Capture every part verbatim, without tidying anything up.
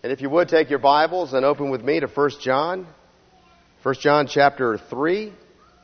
And if you would, take your Bibles and open with me to First John. First John chapter three.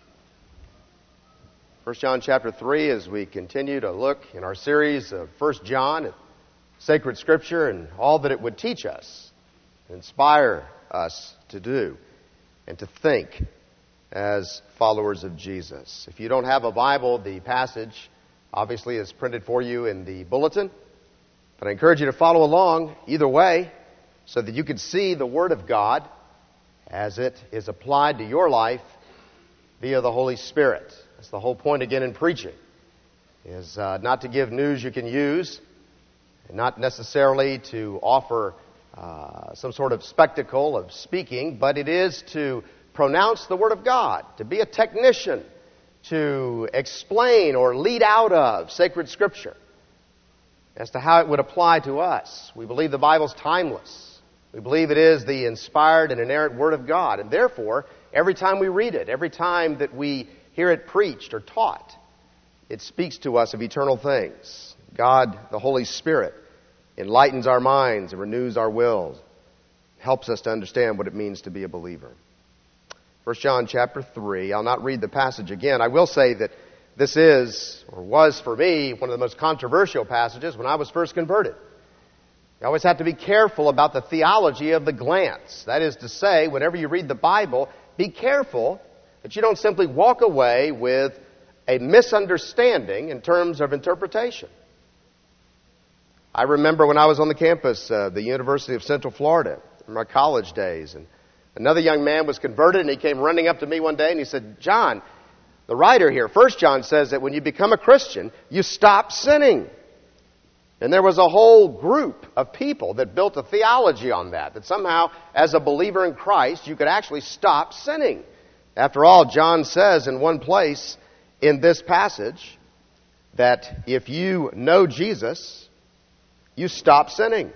First John chapter three, as we continue to look in our series of First John at sacred Scripture and all that it would teach us, inspire us to do, and to think as followers of Jesus. If you don't have a Bible, the passage obviously is printed for you in the bulletin. But I encourage you to follow along either way, so that you can see the Word of God as it is applied to your life via the Holy Spirit. That's the whole point again in preaching, is uh, not to give news you can use, and not necessarily to offer uh, some sort of spectacle of speaking, but it is to pronounce the Word of God, to be a technician, to explain or lead out of sacred Scripture as to how it would apply to us. We believe the Bible's timeless. We believe it is the inspired and inerrant Word of God. And therefore, every time we read it, every time that we hear it preached or taught, it speaks to us of eternal things. God, the Holy Spirit, enlightens our minds and renews our wills, helps us to understand what it means to be a believer. First John chapter three, I'll not read the passage again. I will say that this is, or was for me, one of the most controversial passages when I was first converted. You always have to be careful about the theology of the glance. That is to say, whenever you read the Bible, be careful that you don't simply walk away with a misunderstanding in terms of interpretation. I remember when I was on the campus of the University of Central Florida in my college days, and another young man was converted, and he came running up to me one day and he said, "John, the writer here, First John, says that when you become a Christian, you stop sinning." And there was a whole group of people that built a theology on that, that somehow, as a believer in Christ, you could actually stop sinning. After all, John says in one place in this passage that if you know Jesus, you stop sinning.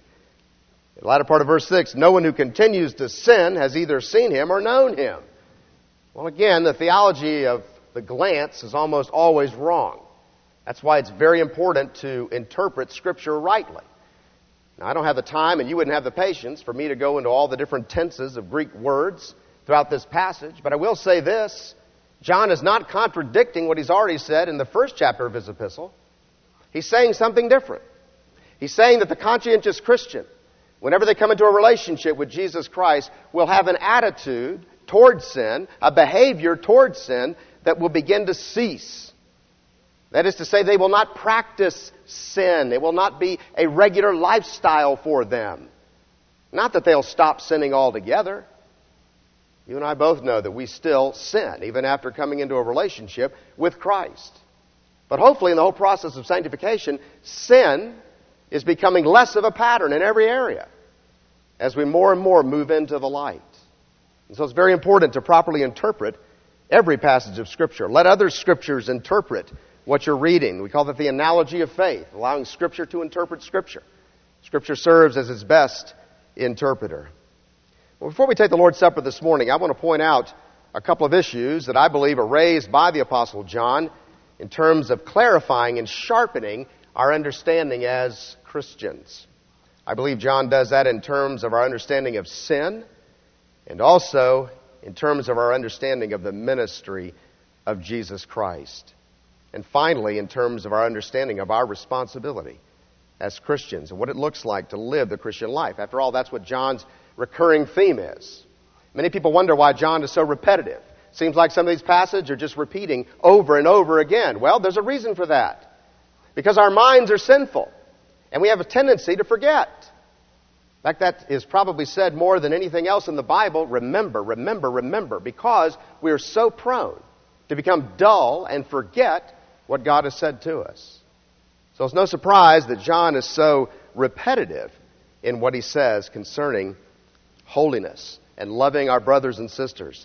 The latter part of verse six, no one who continues to sin has either seen him or known him. Well, again, the theology of the glance is almost always wrong. That's why it's very important to interpret Scripture rightly. Now, I don't have the time, and you wouldn't have the patience for me to go into all the different tenses of Greek words throughout this passage, but I will say this. John is not contradicting what he's already said in the first chapter of his epistle. He's saying something different. He's saying that the conscientious Christian, whenever they come into a relationship with Jesus Christ, will have an attitude towards sin, a behavior towards sin that will begin to cease. That is to say, they will not practice sin. It will not be a regular lifestyle for them. Not that they'll stop sinning altogether. You and I both know that we still sin, even after coming into a relationship with Christ. But hopefully in the whole process of sanctification, sin is becoming less of a pattern in every area as we more and more move into the light. And so it's very important to properly interpret every passage of Scripture. Let other Scriptures interpret what you're reading. We call that the analogy of faith, allowing Scripture to interpret Scripture. Scripture serves as its best interpreter. Well, before we take the Lord's Supper this morning, I want to point out a couple of issues that I believe are raised by the Apostle John in terms of clarifying and sharpening our understanding as Christians. I believe John does that in terms of our understanding of sin, and also in terms of our understanding of the ministry of Jesus Christ. And finally, in terms of our understanding of our responsibility as Christians and what it looks like to live the Christian life. After all, that's what John's recurring theme is. Many people wonder why John is so repetitive. Seems like some of these passages are just repeating over and over again. Well, there's a reason for that. Because our minds are sinful, and we have a tendency to forget. In fact, that is probably said more than anything else in the Bible. Remember, remember, remember, because we are so prone to become dull and forget what God has said to us. So it's no surprise that John is so repetitive in what he says concerning holiness and loving our brothers and sisters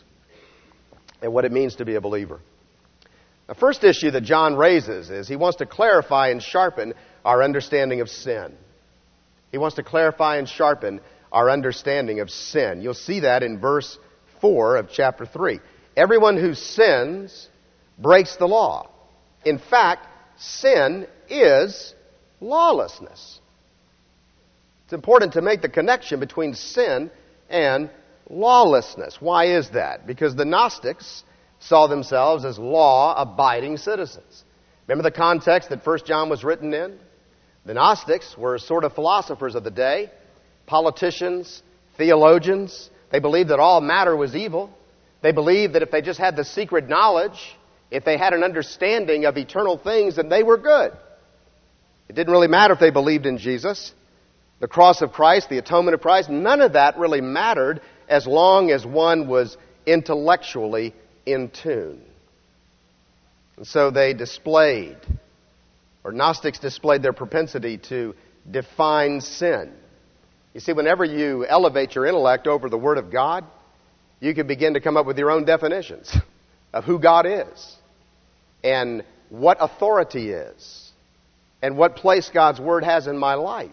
and what it means to be a believer. The first issue that John raises is he wants to clarify and sharpen our understanding of sin. He wants to clarify and sharpen our understanding of sin. You'll see that in verse four of chapter three. Everyone who sins breaks the law. In fact, sin is lawlessness. It's important to make the connection between sin and lawlessness. Why is that? Because the Gnostics saw themselves as law-abiding citizens. Remember the context that First John was written in? The Gnostics were sort of philosophers of the day, politicians, theologians. They believed that all matter was evil. They believed that if they just had the secret knowledge, if they had an understanding of eternal things, then they were good. It didn't really matter if they believed in Jesus, the cross of Christ, the atonement of Christ. None of that really mattered as long as one was intellectually in tune. And so they displayed, or Gnostics displayed their propensity to define sin. You see, whenever you elevate your intellect over the Word of God, you can begin to come up with your own definitions of who God is and what authority is and what place God's Word has in my life.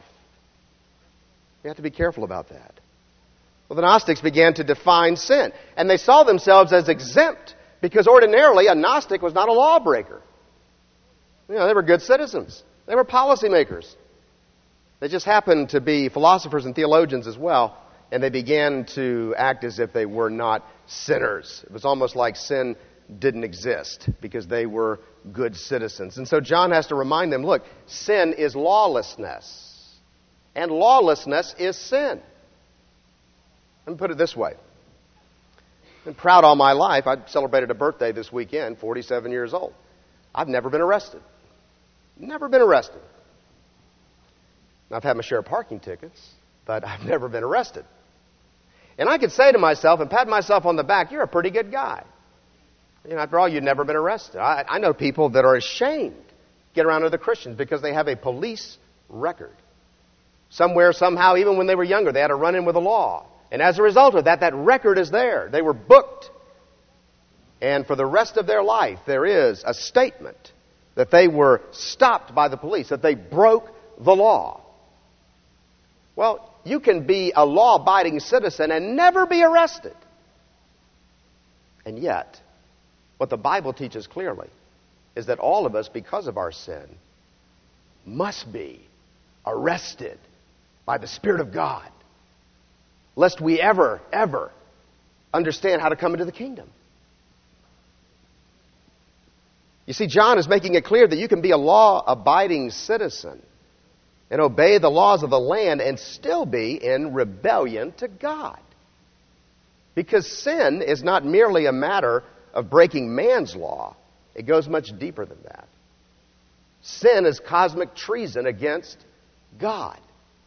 You have to be careful about that. Well, the Gnostics began to define sin, and they saw themselves as exempt because ordinarily a Gnostic was not a lawbreaker. You know, they were good citizens. They were policymakers. They just happened to be philosophers and theologians as well, and they began to act as if they were not sinners. It was almost like sin didn't exist because they were good citizens. And so John has to remind them, look, sin is lawlessness, and lawlessness is sin. Let me put it this way. I've been proud all my life. I celebrated a birthday this weekend, forty-seven years old. I've never been arrested. Never been arrested. I've had my share of parking tickets, but I've never been arrested. And I could say to myself and pat myself on the back, you're a pretty good guy. You know, after all, you've never been arrested. I, I know people that are ashamed to get around other Christians because they have a police record. Somewhere, somehow, even when they were younger, they had a run-in with the law. And as a result of that, that record is there. They were booked. And for the rest of their life, there is a statement that they were stopped by the police, that they broke the law. Well, you can be a law-abiding citizen and never be arrested. And yet, what the Bible teaches clearly is that all of us, because of our sin, must be arrested by the Spirit of God, lest we ever, ever understand how to come into the kingdom. You see, John is making it clear that you can be a law-abiding citizen and obey the laws of the land and still be in rebellion to God. Because sin is not merely a matter of breaking man's law. It goes much deeper than that. Sin is cosmic treason against God.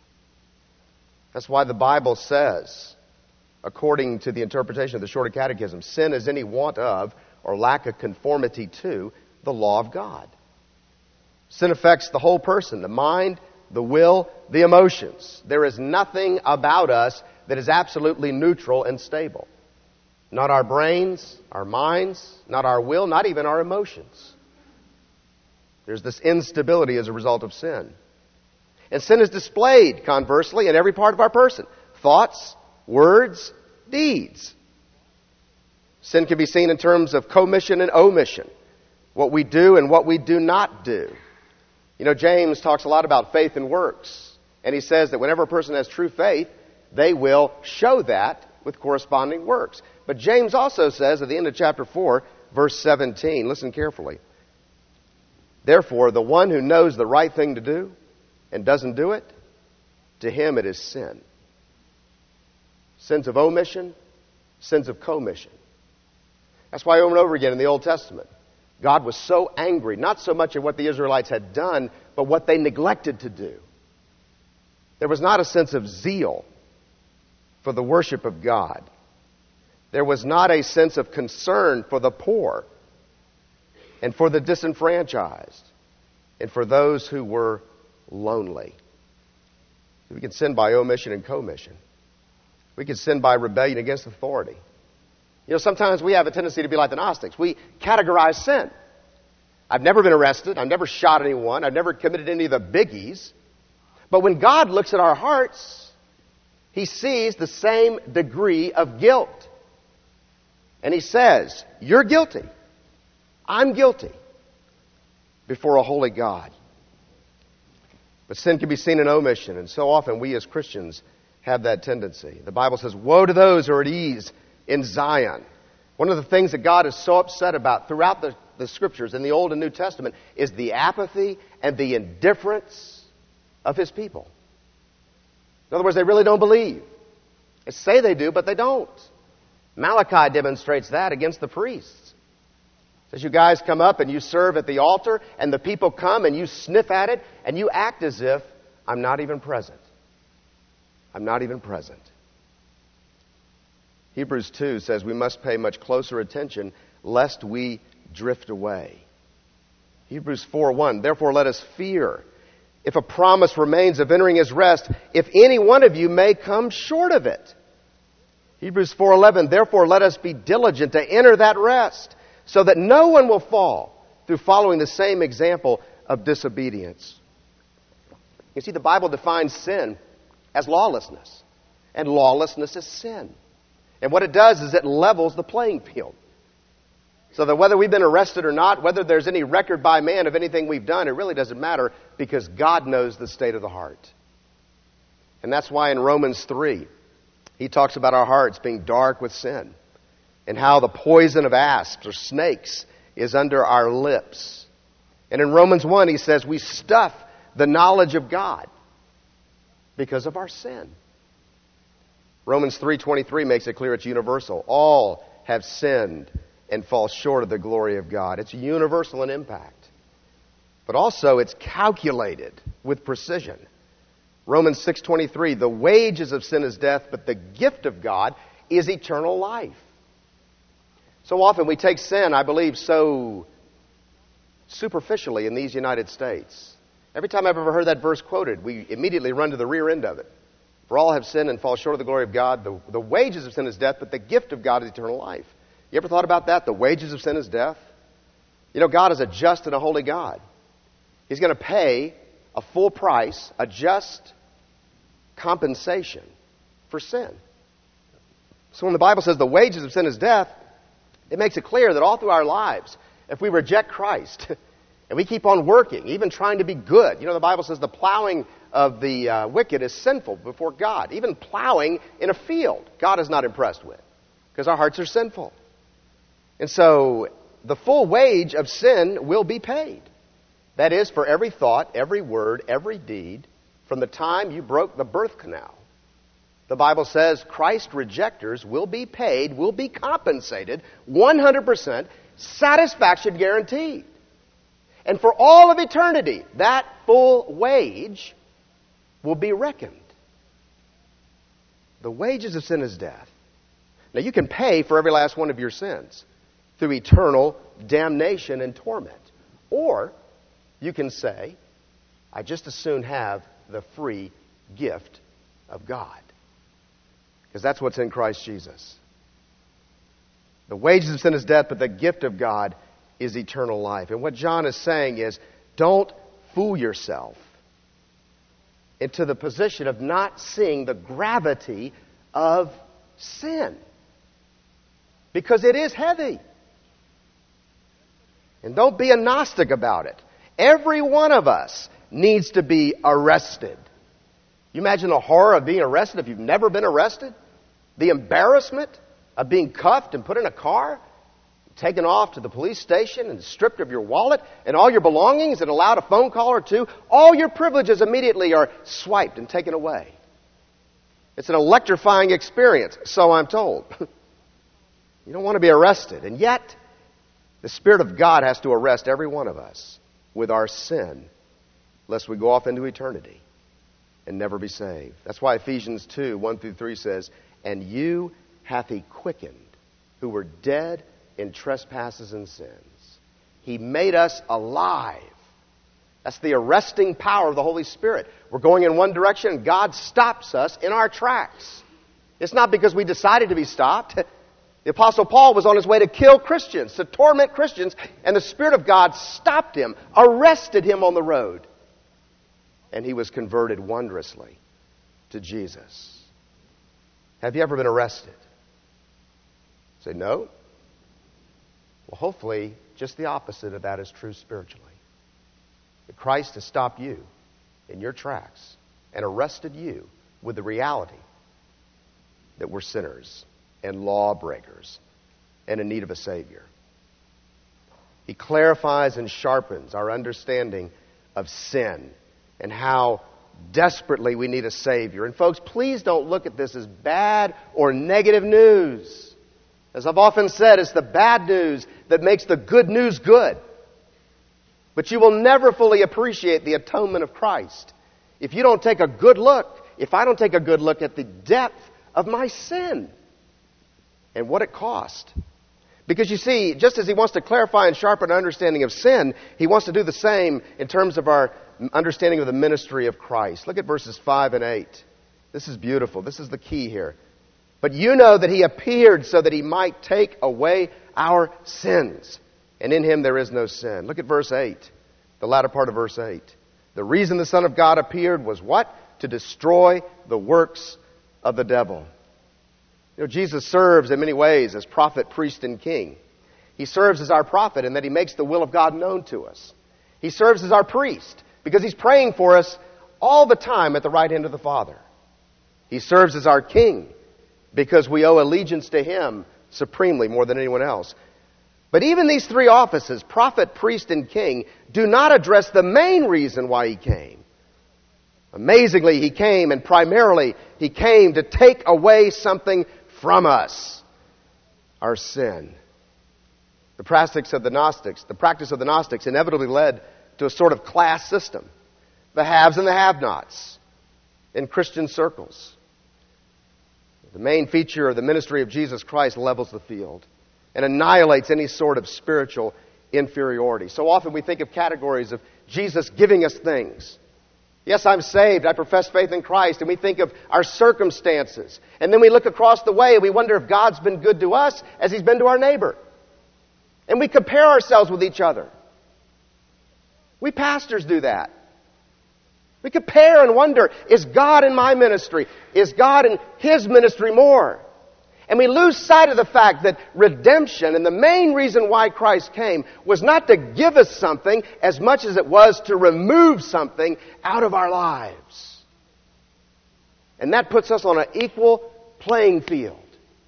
That's why the Bible says, according to the interpretation of the Shorter Catechism, sin is any want of or lack of conformity to the law of God. Sin affects the whole person, the mind, the will, the emotions. There is nothing about us that is absolutely neutral and stable. Not our brains, our minds, not our will, not even our emotions. There's this instability as a result of sin. And sin is displayed, conversely, in every part of our person. Thoughts, words, deeds. Sin can be seen in terms of commission and omission. What we do and what we do not do. You know, James talks a lot about faith and works. And he says that whenever a person has true faith, they will show that with corresponding works. But James also says at the end of chapter four, verse seventeen, listen carefully. Therefore, the one who knows the right thing to do and doesn't do it, to him it is sin. Sins of omission, sins of commission. That's why over and over again in the Old Testament, God was so angry, not so much at what the Israelites had done, but what they neglected to do. There was not a sense of zeal for the worship of God. There was not a sense of concern for the poor and for the disenfranchised and for those who were lonely. We can sin by omission and commission. We can sin by rebellion against authority. You know, sometimes we have a tendency to be like the Gnostics. We categorize sin. I've never been arrested. I've never shot anyone. I've never committed any of the biggies. But when God looks at our hearts, He sees the same degree of guilt. And He says, you're guilty. I'm guilty before a holy God. But sin can be seen in omission, and so often we as Christians have that tendency. The Bible says, woe to those who are at ease in Zion. One of the things that God is so upset about throughout the, the Scriptures in the Old and New Testament is the apathy and the indifference of His people. In other words, they really don't believe. They say they do, but they don't. Malachi demonstrates that against the priests. Says you guys come up and you serve at the altar, and the people come and you sniff at it, and you act as if I'm not even present. I'm not even present. Hebrews two says we must pay much closer attention lest we drift away. Hebrews four one, therefore let us fear, if a promise remains of entering His rest, if any one of you may come short of it. Hebrews four eleven, therefore let us be diligent to enter that rest, so that no one will fall through following the same example of disobedience. You see, the Bible defines sin as lawlessness, and lawlessness is sin. And what it does is it levels the playing field. So that whether we've been arrested or not, whether there's any record by man of anything we've done, it really doesn't matter, because God knows the state of the heart. And that's why in Romans three, he talks about our hearts being dark with sin, and how the poison of asps or snakes is under our lips. And in Romans one, he says we stuff the knowledge of God because of our sin. Romans three twenty-three makes it clear it's universal. All have sinned and fall short of the glory of God. It's universal in impact. But also it's calculated with precision. Romans six twenty-three, the wages of sin is death, but the gift of God is eternal life. So often we take sin, I believe, so superficially in these United States. Every time I've ever heard that verse quoted, we immediately run to the rear end of it. For all have sinned and fall short of the glory of God. The, the wages of sin is death, but the gift of God is eternal life. You ever thought about that? The wages of sin is death. You know, God is a just and a holy God. He's going to pay a full price, a just compensation for sin. So when the Bible says the wages of sin is death, it makes it clear that all through our lives, if we reject Christ and we keep on working, even trying to be good, you know, the Bible says the plowing of the uh, wicked is sinful before God. Even plowing in a field, God is not impressed with, because our hearts are sinful. And so the full wage of sin will be paid. That is, for every thought, every word, every deed, from the time you broke the birth canal. The Bible says Christ rejectors will be paid, will be compensated, one hundred percent, satisfaction guaranteed. And for all of eternity, that full wage will be reckoned. The wages of sin is death. Now you can pay for every last one of your sins through eternal damnation and torment. Or you can say, I just as soon have the free gift of God. Because that's what's in Christ Jesus. The wages of sin is death, but the gift of God is eternal life. And what John is saying is, don't fool yourself into the position of not seeing the gravity of sin. Because it is heavy. And don't be a Gnostic about it. Every one of us needs to be arrested. You imagine the horror of being arrested if you've never been arrested? The embarrassment of being cuffed and put in a car, taken off to the police station and stripped of your wallet and all your belongings and allowed a phone call or two. All your privileges immediately are swiped and taken away. It's an electrifying experience, so I'm told. You don't want to be arrested. And yet, the Spirit of God has to arrest every one of us with our sin, lest we go off into eternity and never be saved. That's why Ephesians two, one through three says, and you hath he quickened, who were dead in trespasses and sins. He made us alive. That's the arresting power of the Holy Spirit. We're going in one direction, and God stops us in our tracks. It's not because we decided to be stopped. The Apostle Paul was on his way to kill Christians, to torment Christians, and the Spirit of God stopped him, arrested him on the road. And he was converted wondrously to Jesus. Have you ever been arrested? Say, no. Well, hopefully, just the opposite of that is true spiritually. That Christ has stopped you in your tracks and arrested you with the reality that we're sinners and lawbreakers and in need of a Savior. He clarifies and sharpens our understanding of sin and how desperately we need a Savior. And folks, please don't look at this as bad or negative news. As I've often said, it's the bad news that makes the good news good. But you will never fully appreciate the atonement of Christ if you don't take a good look, if I don't take a good look at the depth of my sin and what it cost. Because you see, just as He wants to clarify and sharpen our understanding of sin, He wants to do the same in terms of our understanding of the ministry of Christ. Look at verses five and eight. This is beautiful. This is the key here. But you know that He appeared so that He might take away our sins. And in Him there is no sin. Look at verse eight. The latter part of verse eight. The reason the Son of God appeared was what? To destroy the works of the devil. You know, Jesus serves in many ways as prophet, priest, and king. He serves as our prophet in that He makes the will of God known to us. He serves as our priest because He's praying for us all the time at the right hand of the Father. He serves as our king because we owe allegiance to Him supremely more than anyone else. But even these three offices, prophet, priest, and king, do not address the main reason why He came. Amazingly, He came, and primarily He came to take away something from us, our sin. The practice of the Gnostics, the practice of the Gnostics inevitably led to a sort of class system, the haves and the have-nots in Christian circles. The main feature of the ministry of Jesus Christ levels the field and annihilates any sort of spiritual inferiority. So often we think of categories of Jesus giving us things. Yes, I'm saved. I profess faith in Christ. And we think of our circumstances. And then we look across the way and we wonder if God's been good to us as He's been to our neighbor. And we compare ourselves with each other. We pastors do that. We compare and wonder, is God in my ministry? Is God in His ministry more? And we lose sight of the fact that redemption, and the main reason why Christ came, was not to give us something as much as it was to remove something out of our lives. And that puts us on an equal playing field.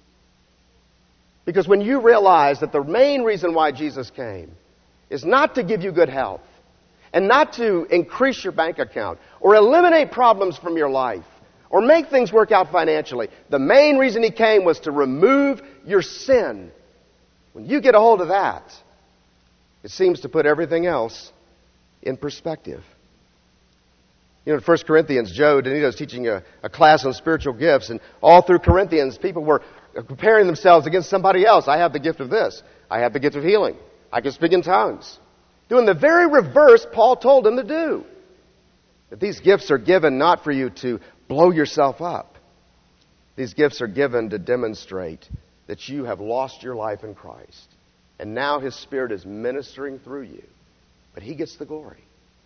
Because when you realize that the main reason why Jesus came is not to give you good health, and not to increase your bank account, or eliminate problems from your life, or make things work out financially. The main reason He came was to remove your sin. When you get a hold of that, it seems to put everything else in perspective. You know, in First Corinthians, Joe Donito is teaching a, a class on spiritual gifts, and all through Corinthians, people were comparing themselves against somebody else. I have the gift of this. I have the gift of healing. I can speak in tongues. Doing the very reverse Paul told them to do. That these gifts are given not for you to blow yourself up. These gifts are given to demonstrate that you have lost your life in Christ. And now His Spirit is ministering through you. But He gets the glory.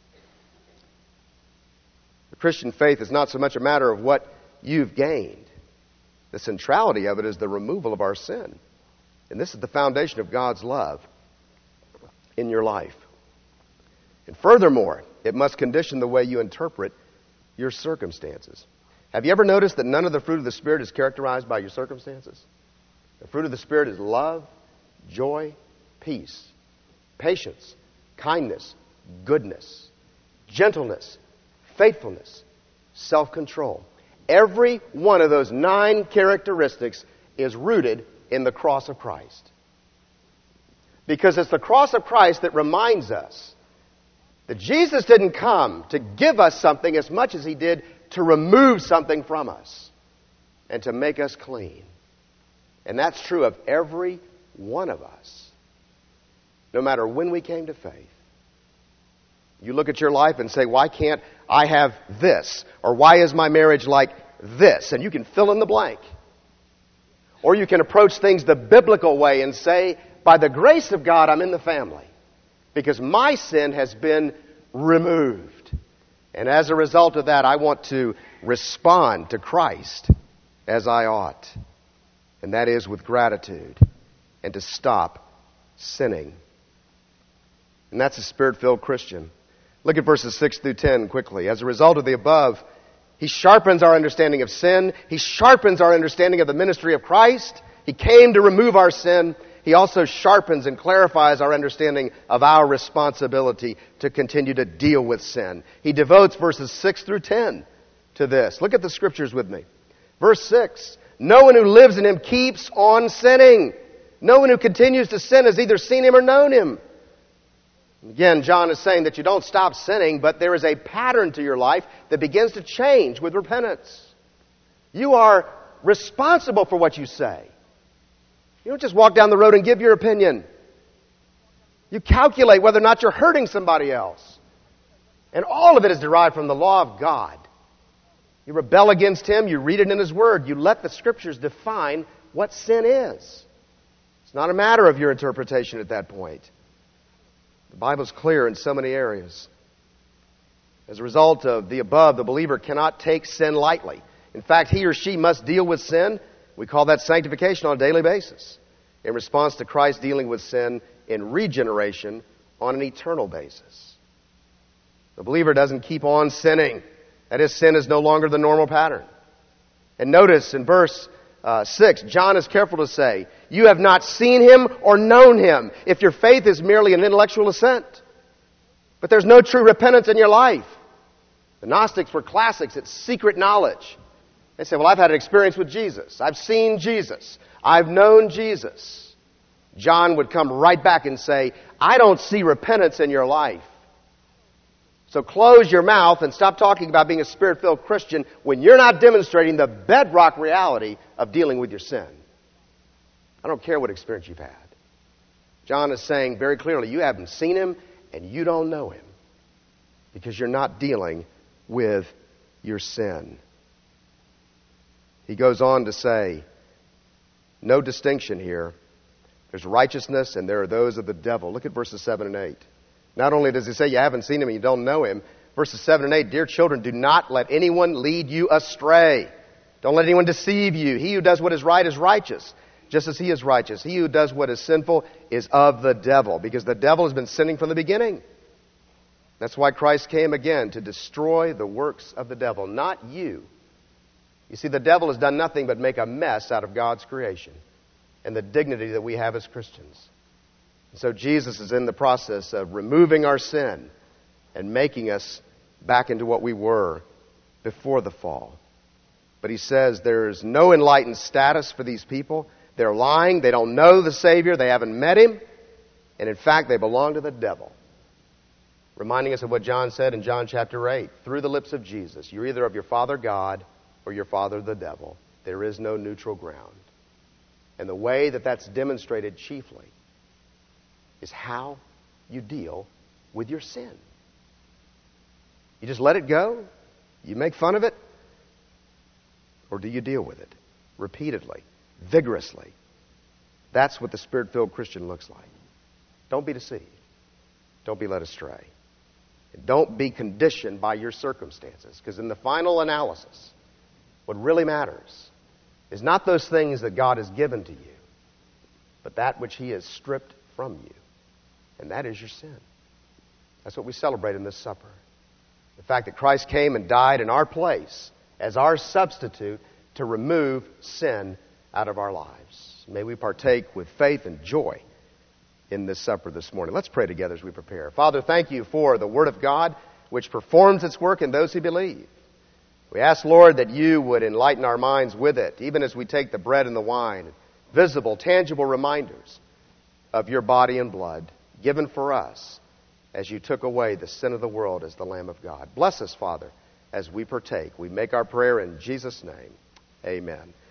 The Christian faith is not so much a matter of what you've gained. The centrality of it is the removal of our sin. And this is the foundation of God's love in your life. And furthermore, it must condition the way you interpret your circumstances. Have you ever noticed that none of the fruit of the Spirit is characterized by your circumstances? The fruit of the Spirit is love, joy, peace, patience, kindness, goodness, gentleness, faithfulness, self-control. Every one of those nine characteristics is rooted in the cross of Christ. Because it's the cross of Christ that reminds us that Jesus didn't come to give us something as much as He did to remove something from us and to make us clean. And that's true of every one of us, no matter when we came to faith. You look at your life and say, why can't I have this? Or why is my marriage like this? And you can fill in the blank. Or you can approach things the biblical way and say, by the grace of God, I'm in the family. Because my sin has been removed. And as a result of that, I want to respond to Christ as I ought. And that is with gratitude. And to stop sinning. And that's a Spirit-filled Christian. Look at verses six through ten quickly. As a result of the above, He sharpens our understanding of sin. He sharpens our understanding of the ministry of Christ. He came to remove our sin. He also sharpens and clarifies our understanding of our responsibility to continue to deal with sin. He devotes verses six through ten to this. Look at the scriptures with me. Verse six, no one who lives in Him keeps on sinning. No one who continues to sin has either seen Him or known Him. Again, John is saying that you don't stop sinning, but there is a pattern to your life that begins to change with repentance. You are responsible for what you say. You don't just walk down the road and give your opinion. You calculate whether or not you're hurting somebody else. And all of it is derived from the law of God. You rebel against Him, you read it in His Word, you let the Scriptures define what sin is. It's not a matter of your interpretation at that point. The Bible's clear in so many areas. As a result of the above, the believer cannot take sin lightly. In fact, he or she must deal with sin. We call that sanctification on a daily basis, in response to Christ dealing with sin in regeneration on an eternal basis. The believer doesn't keep on sinning. That is, sin is no longer the normal pattern. And notice in verse uh, six, John is careful to say, you have not seen Him or known Him, if your faith is merely an intellectual assent. But there's no true repentance in your life. The Gnostics were classics at secret knowledge. They say, well, I've had an experience with Jesus. I've seen Jesus. I've known Jesus. John would come right back and say, I don't see repentance in your life. So close your mouth and stop talking about being a Spirit-filled Christian when you're not demonstrating the bedrock reality of dealing with your sin. I don't care what experience you've had. John is saying very clearly, you haven't seen Him and you don't know Him because you're not dealing with your sin. He goes on to say, no distinction here. There's righteousness and there are those of the devil. Look at verses seven and eight. Not only does he say you haven't seen Him and you don't know Him, verses seven and eight, dear children, do not let anyone lead you astray. Don't let anyone deceive you. He who does what is right is righteous, just as he is righteous. He who does what is sinful is of the devil, because the devil has been sinning from the beginning. That's why Christ came again, to destroy the works of the devil, not you. You see, the devil has done nothing but make a mess out of God's creation and the dignity that we have as Christians. And so Jesus is in the process of removing our sin and making us back into what we were before the fall. But He says there's no enlightened status for these people. They're lying. They don't know the Savior. They haven't met Him. And in fact, they belong to the devil. Reminding us of what John said in John chapter eight. Through the lips of Jesus, you're either of your father God or your father the devil. There is no neutral ground. And the way that that's demonstrated chiefly is how you deal with your sin. You just let it go? You make fun of it? Or do you deal with it repeatedly, vigorously? That's what the Spirit-filled Christian looks like. Don't be deceived. Don't be led astray. And don't be conditioned by your circumstances, because in the final analysis, what really matters is not those things that God has given to you, but that which He has stripped from you. And that is your sin. That's what we celebrate in this supper. The fact that Christ came and died in our place as our substitute to remove sin out of our lives. May we partake with faith and joy in this supper this morning. Let's pray together as we prepare. Father, thank You for the Word of God, which performs its work in those who believe. We ask, Lord, that You would enlighten our minds with it, even as we take the bread and the wine, visible, tangible reminders of Your body and blood given for us as You took away the sin of the world as the Lamb of God. Bless us, Father, as we partake. We make our prayer in Jesus' name. Amen.